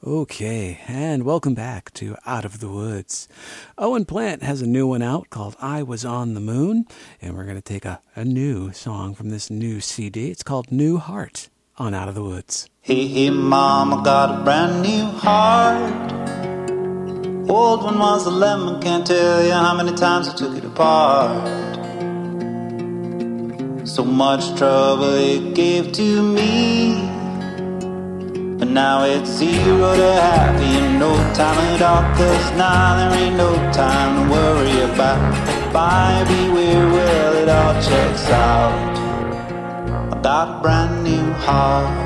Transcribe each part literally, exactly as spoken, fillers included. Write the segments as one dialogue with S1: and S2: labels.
S1: Okay, and welcome back to Out of the Woods. Owen Plant has a new one out called I Was on the Moon, and we're going to take a, a new song from this new C D. It's called New Heart on Out of the Woods.
S2: Hey, hey, Mama, got a brand new heart. Old one was a lemon, can't tell you how many times I took it apart. So much trouble it gave to me, but now it's zero to happy in no time at all. Cause now there ain't no time to worry about buyer beware, well it all checks out. I got a brand new heart,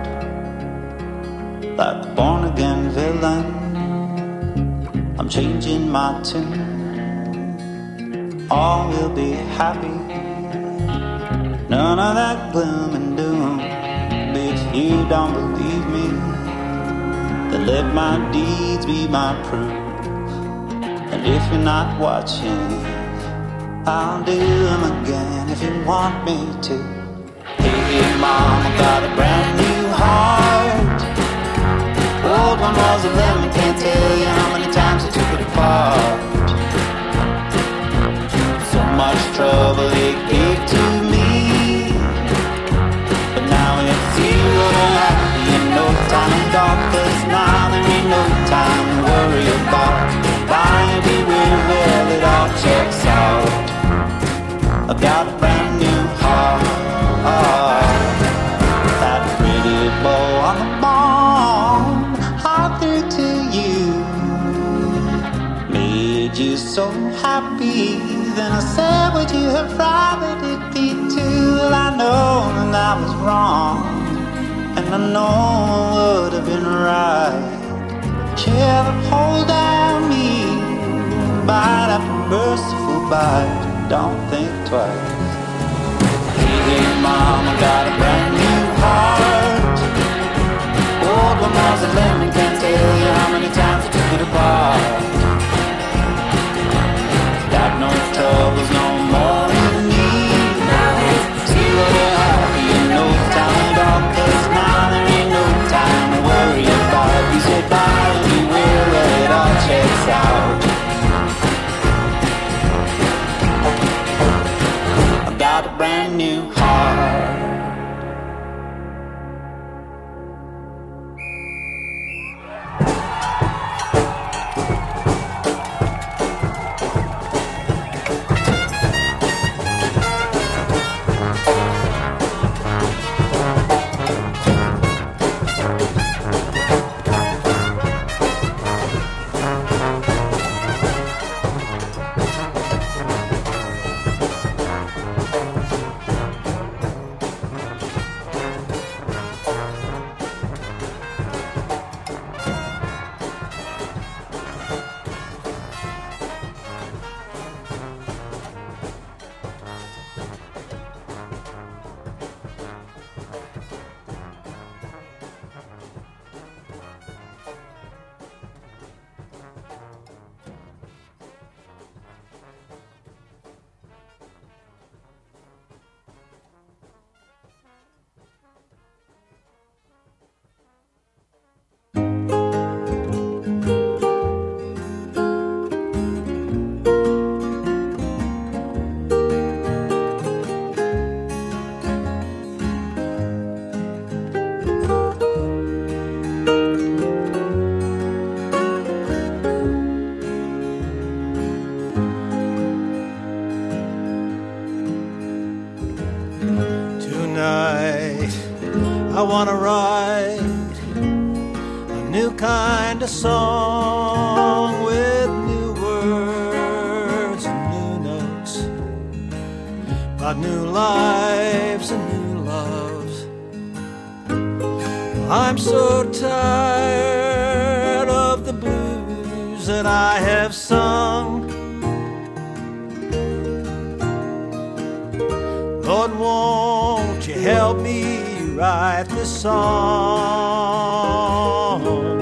S2: like a born again villain. I'm changing my tune, all will be happy, none of that gloom and doom. If you don't believe me, then let my deeds be my proof. And if you're not watching, I'll do them again if you want me to. Hey, hey, Mama, got a brand new heart. Old one was a lemon, can't tell you how many times I took it apart. So much trouble it gave to me, zero to happy in no time at all. Cause now there ain't no time to worry about buyer beware, well it all checks out. I got a brand new heart, that pretty bow on the barn, I threw to you, made you so happy. Then I said, would you have rather it be too? Well, I know that I was wrong, and I know I would have been right. Chair that hold down me, bite after merciful bite, don't think twice. Hey, hey, Mama, got a brand new heart. Old one was a lemon, can't tell you how many times I took it apart. Got no troubles no more than me. See what you're happy in no time at all. Cause now there ain't no time to worry about. You said bye and you will let it all checks out. I got a brand new heart.
S3: I wanna write a new kind of song with new words and new notes, about new lives and new loves. I'm so tired of the blues that I have sung. Lord, won't you help me write this song?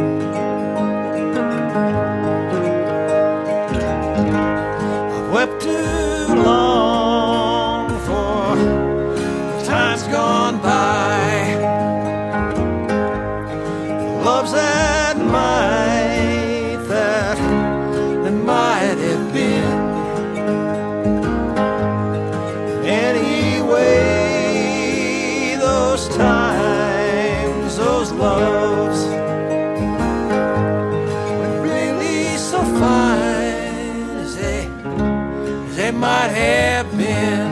S3: I've wept too long for the times gone by, the loves that that might, that, that might have been. Anyway, those times, those loves were really so fine as they, as they might have been.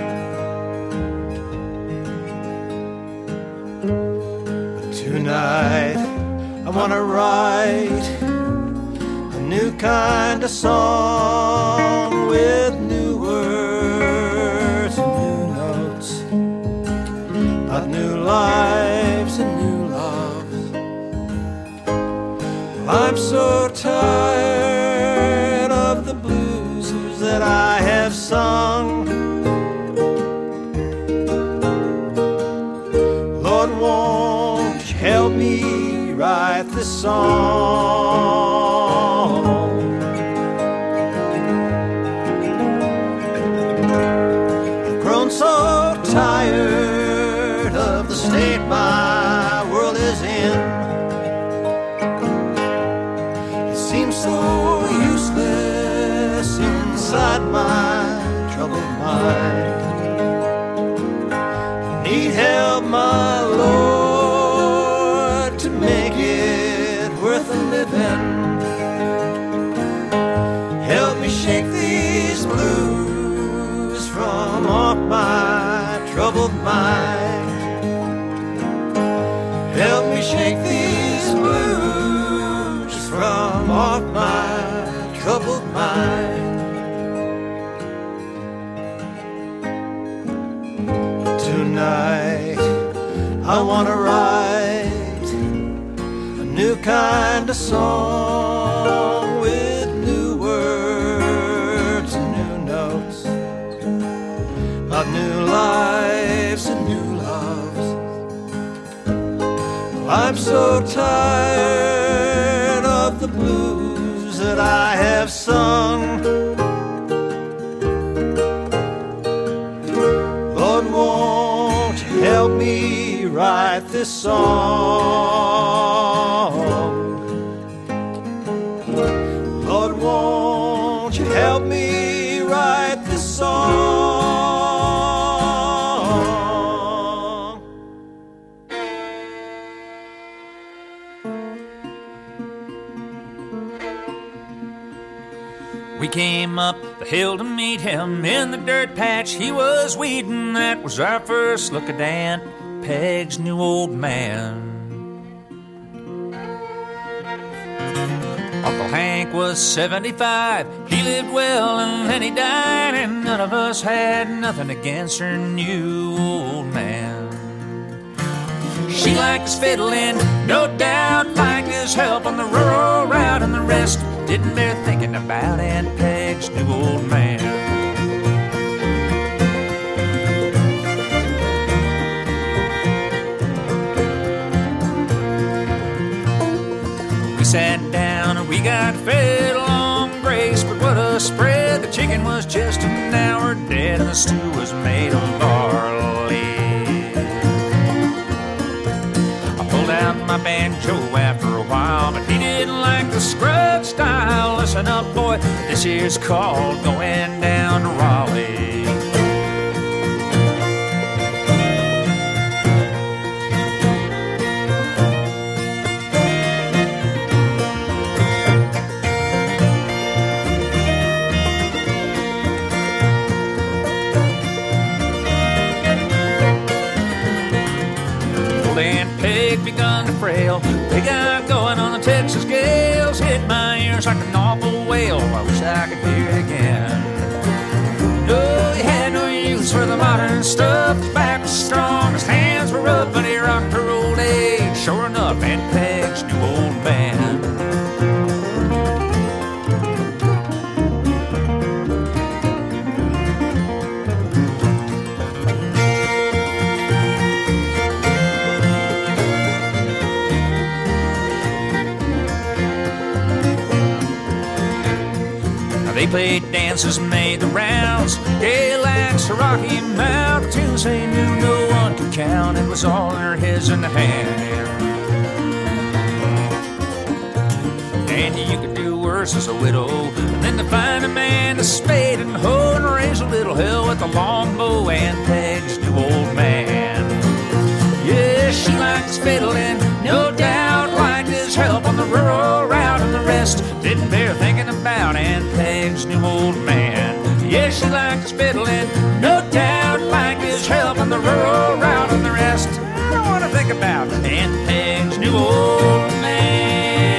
S3: But tonight I want to write a new kind of song with new words and new notes, about new lives and new loves. Well, I'm so tired of the blues that I have sung. Lord, won't you help me write this song? I've grown so tired of the state my world is in. It seems so useless inside my troubled mind. I need help, my Lord, to make it worth a living. Help me shake these blues from off my troubled mind. Help me shake these blues from off my troubled mind. Tonight I want to write a new kind of song with new words and new notes, about new lives and new loves. Well, I'm so tired of the blues that I have sung. Lord, won't you help me write this song? Lord, won't you help me write this song?
S4: We came up the hill to meet him in the dirt patch he was weeding. That was our first look at Aunt Peg's new old man. Uncle Hank was seventy-five, he lived well and then he died, and none of us had nothing against her new old man. She liked his fiddling, no doubt, liked his help on the rural route, and the rest didn't bear thinking about Aunt Peg's new old man. We sat down and we got fed along grace, but what a spread! The chicken was just an hour dead and the stew was made of barley. I pulled out my banjo after a while, but he didn't like the scrub style. Listen up, boy, this here's called Going Down to Raleigh. Begun to frail, they got going on the Texas gales, hit my ears like an awful wail. I wish I could hear it again. No, he had no use for the modern stuff. His back was strong, his hands were rough, but he rocked her old age. Sure enough, Aunt Peg's new old man. They played dances, made the rounds, gay lads, Rocky Mount, tunes they knew no one could count. It was all in her heads and the hand. and you could do worse as a widow than to find a man to spade and hoe and raise a little hell with a long bow and Peg's new old man. Yeah, she likes fiddling, no doubt, liked his help on the rural route, and the rest didn't bear thinking about Aunt Peg's new old man. Yeah, she likes fiddling, no doubt, liked his help on the rural route, and the rest I don't want to think about Aunt Peg's new old man.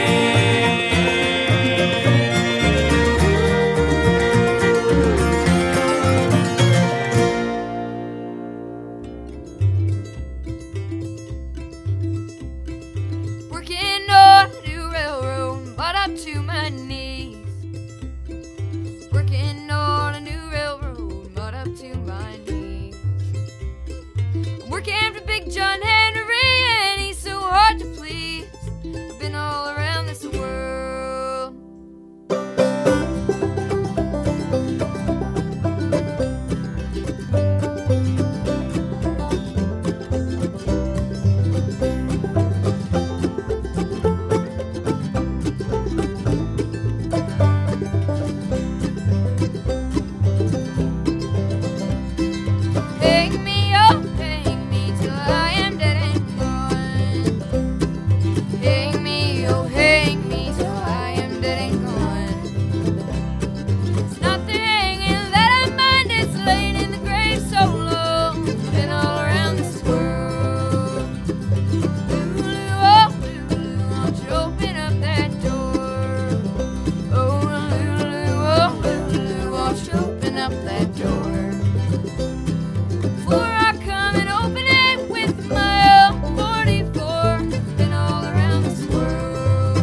S5: Working on a new railroad, but up to my knees. Working on a new railroad, but up to my knees. I'm working for Big John Henry, and he's so hard to please. I've been all around this world. Take me, oh, take me till I am dead and gone. Take me, oh, take me till I am dead and gone. It's nothing hanging that I mind, it's laid in the grave so long. Been all around this world. Lulu, oh, Lulu, won't you open up that door? Oh, Lulu, oh, Lulu, won't you open up that door? Before I come and open it with my old forty-four, been all around this world.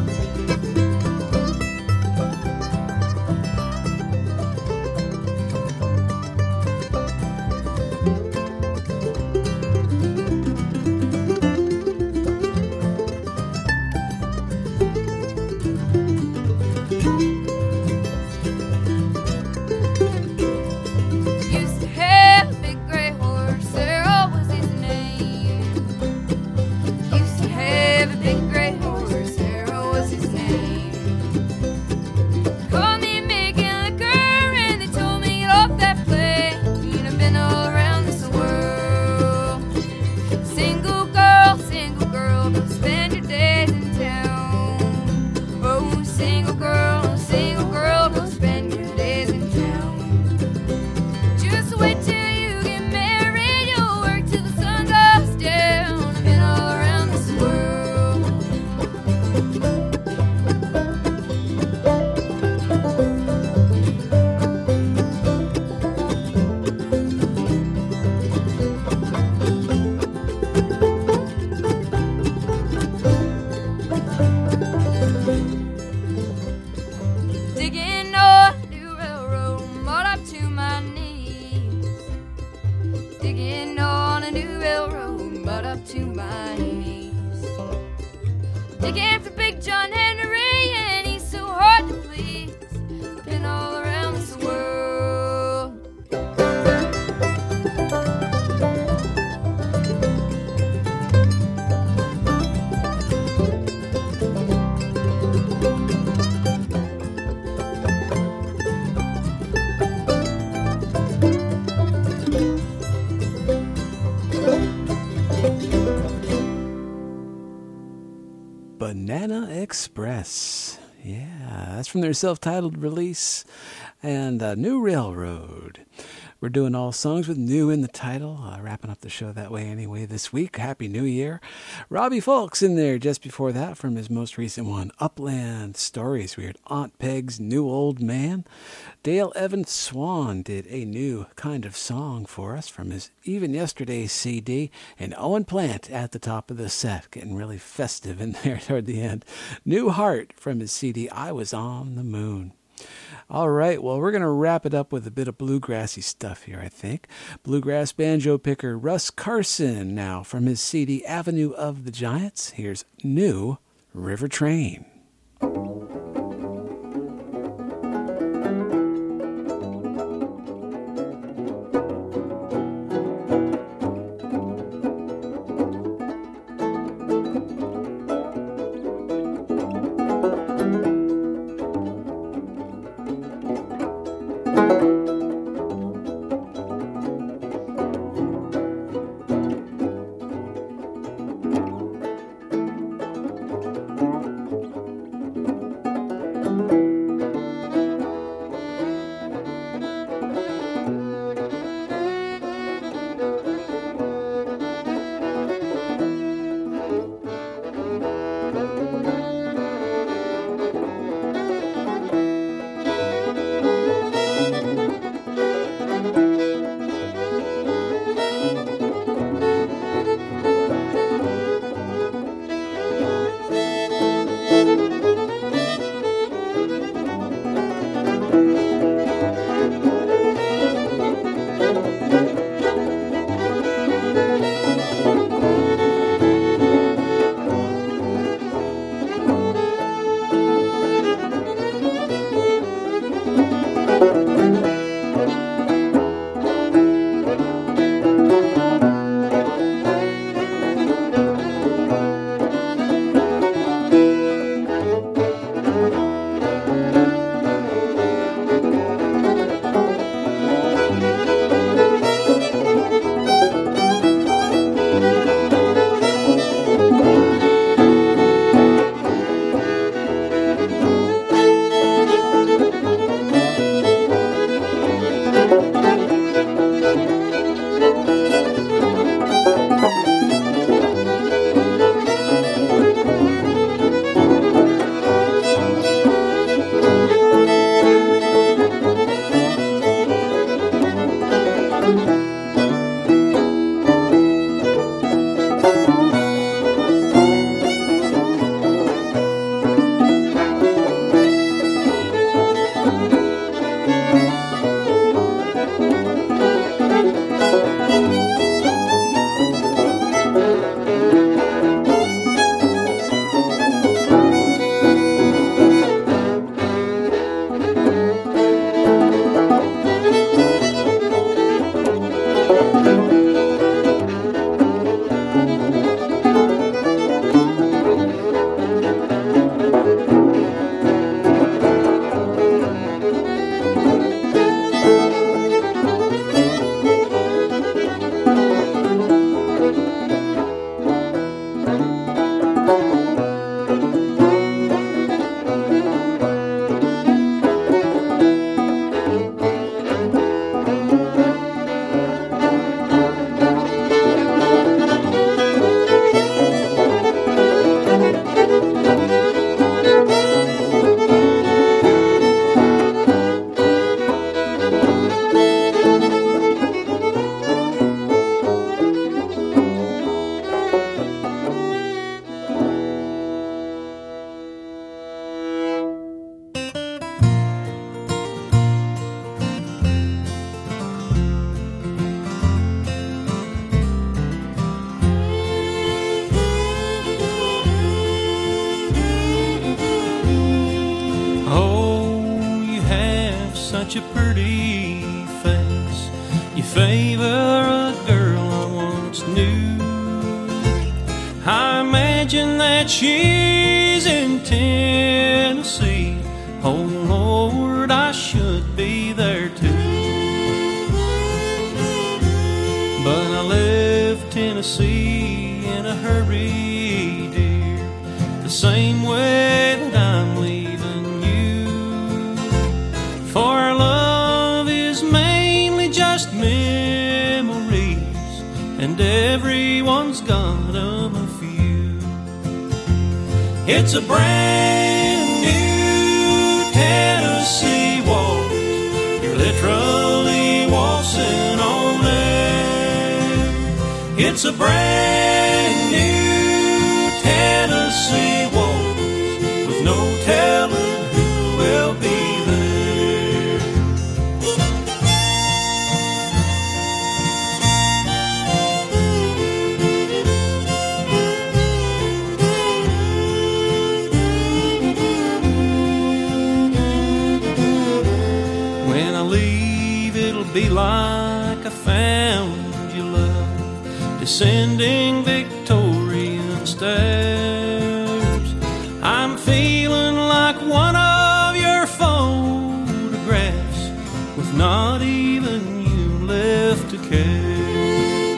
S5: Used to have a big gray horse, Sarah was his name. Used to have a big gray horse, Sarah was his name. Called me making liquor, and they told me get off that plane. I've been all around this world. Single girl, single girl, don't spend your days in town. Oh, single girl, single girl, don't spend your days in town. Just wait till you get married, you'll work till the sun goes down. I've been all around this world. Digging on a new railroad, mud up to my knees. Digging on a new railroad, mud up to my knees. Digging for Big John Henry, and he's so hard to please. I've been all around this world.
S1: Banana Express. Yeah, that's from their self-titled release and uh, New Railroad. We're doing all songs with new in the title, uh, wrapping up the show that way anyway this week. Happy New Year. Robbie Fulks in there just before that from his most recent one, Upland Stories. We heard Aunt Peg's New Old Man. Dale Evans Swan did a new kind of song for us from his Even Yesterday C D. And Owen Plant at the top of the set, getting really festive in there toward the end. New Heart from his C D, I Was on the Moon. All right, well, we're going to wrap it up with a bit of bluegrassy stuff here, I think. Bluegrass banjo picker Russ Carson now from his C D Avenue of the Giants. Here's New River Train.
S3: such a pretty face. You favor a girl I once knew. I imagine that she's in Tennessee. Oh Lord, I should be there too. But I left Tennessee in a hurry, dear, the same way that I'm leaving you. For love is mainly just memories, and everyone's got them a few. It's a brand new Tennessee waltz. You're literally waltzing on air. It's a brand new Tennessee waltz with no telling who will be there. When I leave, it'll be like I found you, love, descending Victorian stairs. I'm feeling like one of your photographs, with not even you left to care.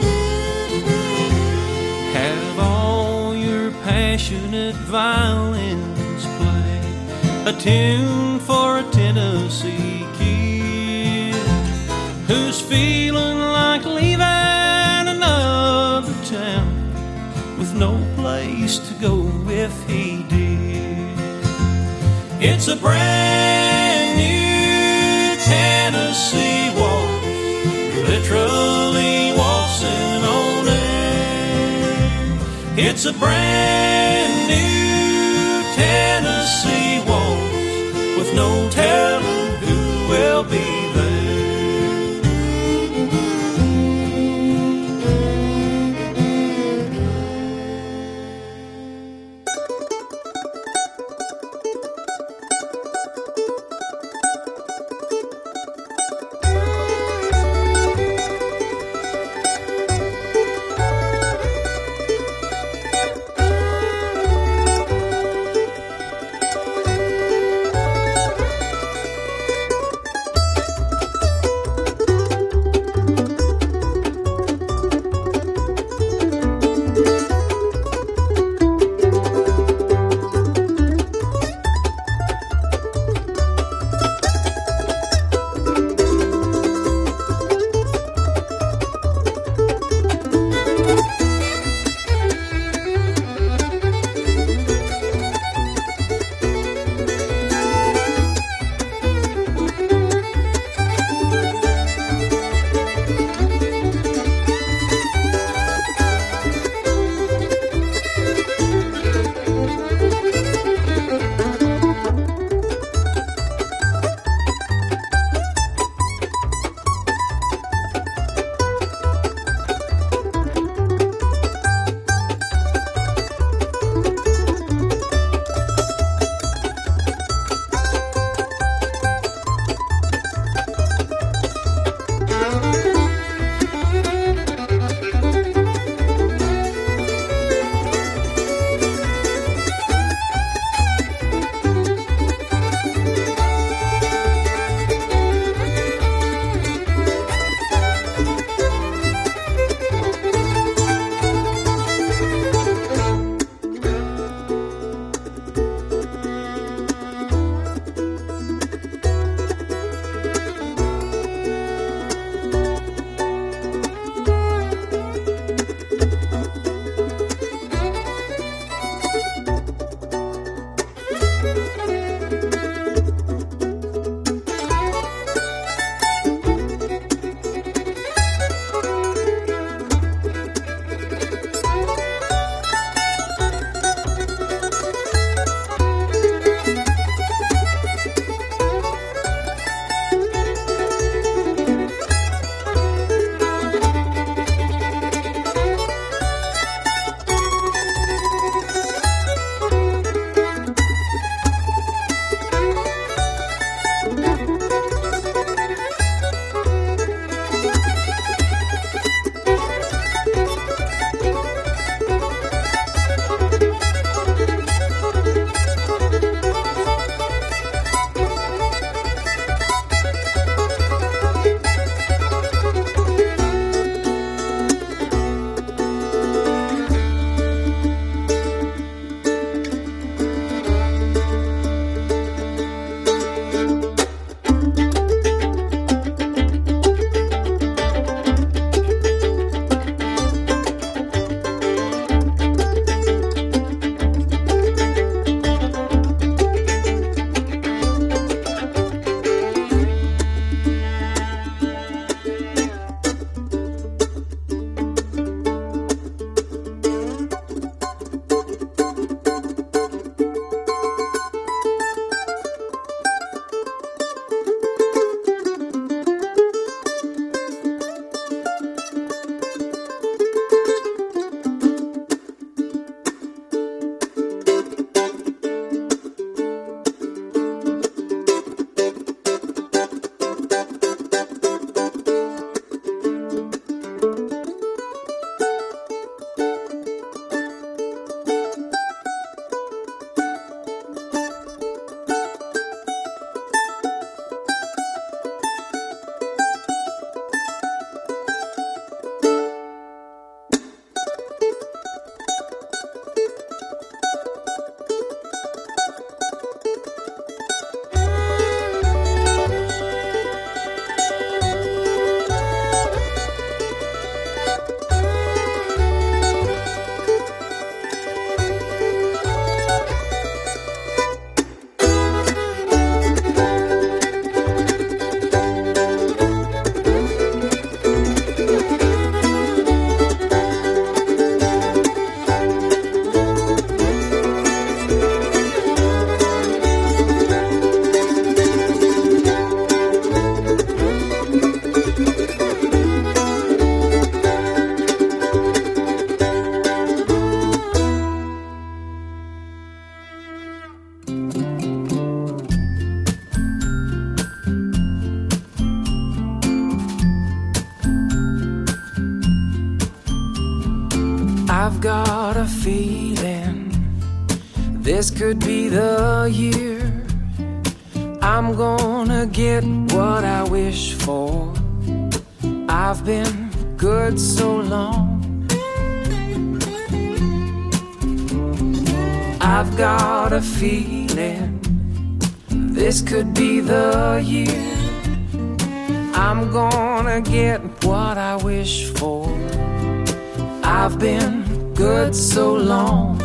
S3: Have all your passionate violins play a tune for a Tennessee kid who's feeling like leaving another town with no place to go if he did. It's a brand new Tennessee waltz. You're literally waltzing on air. It's a brand new Tennessee waltz with no telling who will be there.
S6: I've got a feeling this could be the year I'm gonna get what I wish for. I've been good so long. I've got a feeling this could be the year I'm gonna get what I wish for. I've been good so long.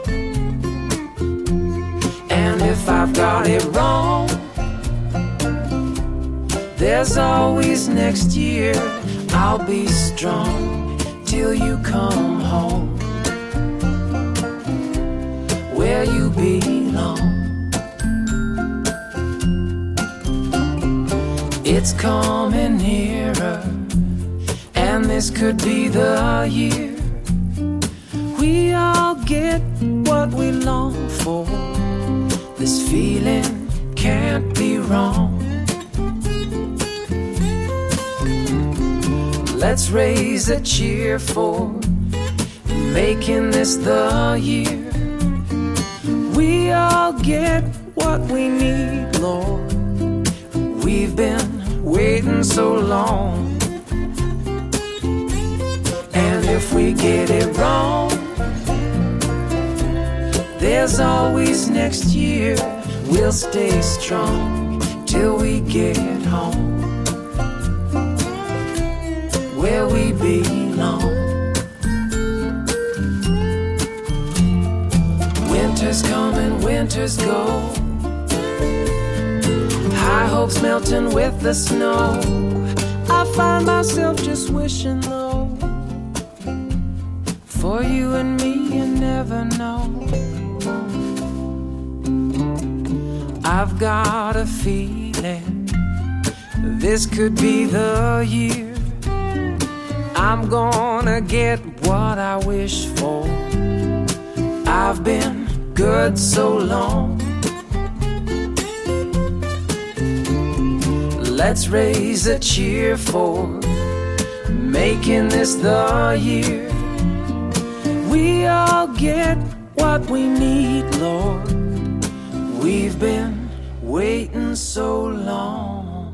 S6: And if I've got it wrong, there's always next year. I'll be strong till you come home, where you belong. It's coming nearer, and this could be the year we all get what we long for. This feeling can't be wrong. Let's raise a cheer for making this the year we all get what we need, Lord. We've been waiting so long. And if we get it wrong, there's always next year. We'll stay strong till we get home, where we belong. Winter's coming, winter's go. High hopes melting with the snow. I find myself just wishing though, for you and me, you never know. I've got a feeling this could be the year I'm gonna get what I wish for. I've been good so long. Let's raise a cheer for making this the year we all get what we need, Lord. We've been waiting so long.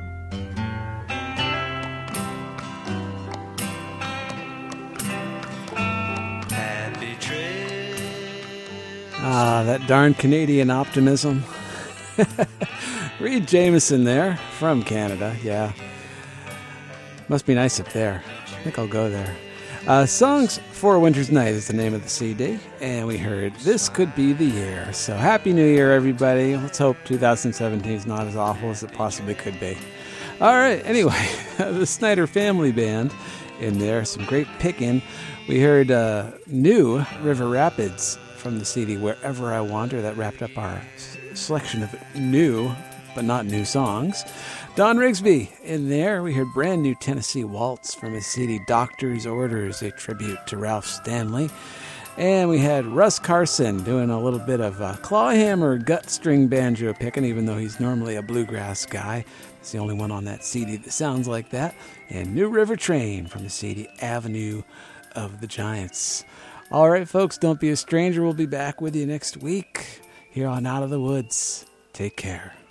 S3: Happy trip.
S1: Ah, that darn Canadian optimism. Reed Jameson there, from Canada, yeah. Must be nice up there. I think I'll go there. Uh, Songs for a Winter's Night is the name of the C D, and we heard This Could Be the Year. So Happy New Year, everybody. Let's hope two thousand seventeen is not as awful as it possibly could be. All right, anyway, the Snyder Family Band in there, some great picking. We heard uh, New River Rapids from the C D Wherever I Wander. That wrapped up our s- selection of new, but not new songs. Don Rigsby in there. We heard Brand New Tennessee Waltz from his C D Doctor's Orders, a tribute to Ralph Stanley. And we had Russ Carson doing a little bit of a clawhammer gut string banjo picking, even though he's normally a bluegrass guy. It's the only one on that C D that sounds like that. And New River Train from the C D Avenue of the Giants. All right, folks, don't be a stranger. We'll be back with you next week here on Out of the Woods. Take care.